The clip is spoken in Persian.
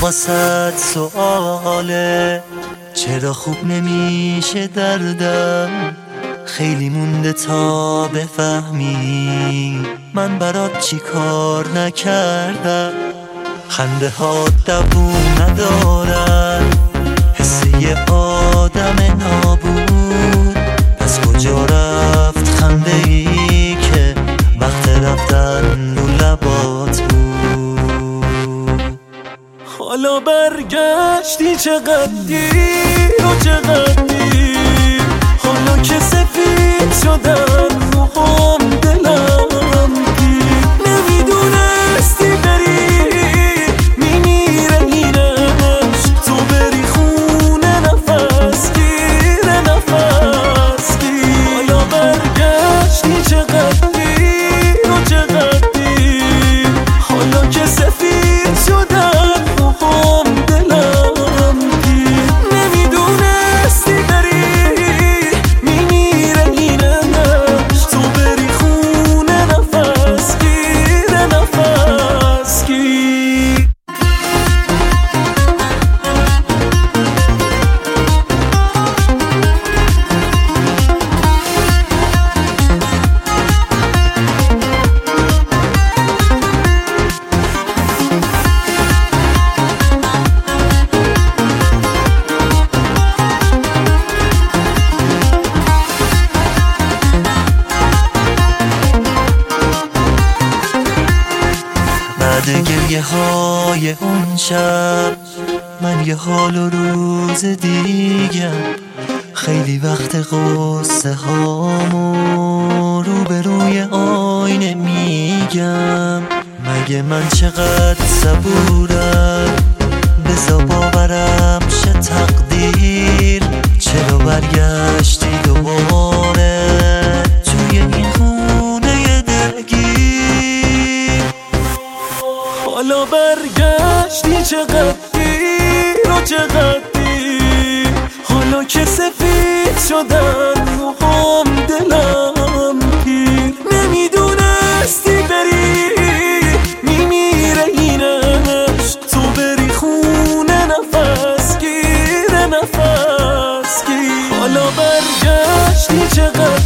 واسط سؤاله، چرا خوب نمیشه دردم؟ خیلی مونده تا بفهمی من برات چی کار نکردم. خنده ها دووم ندارن، حس یه آدم نابود. پس کجا رفت خنده ای که وقت رفتن رو لبات بود؟ حالا برگشتی چقدر دیر و چقدر دیر، حالا که سفید شدن موهام دلم گیر. نمیدونستی بری میمیره اینش، تو بری خونه نفس گیر نفس گیر. حالا برگشتی چقدر دیر و چقدر دیر، حالا که سفید شدن موهام دلم گیر. نمیدونستی بری میمیره اینش، تو بری خونه نفس گیر نفس گیر. بعد گریه های اون شب من یه حال و روز دیگم. خیلی وقت قصه هامو روبروی آینه میگم. مگه من چقدر صبورم، بذار باورم شه تقدیر. چرا برگشتی دوباره توی این خونه دلگیر؟ حالا برگشتی چقدر دیر و چقدر دیر، حالا که سفید شدن موهام دلم گیر. نمیدونستی بری میمیره اینش، تو بری خونه نفس گیر نفس گیر. حالا برگشتی چقدر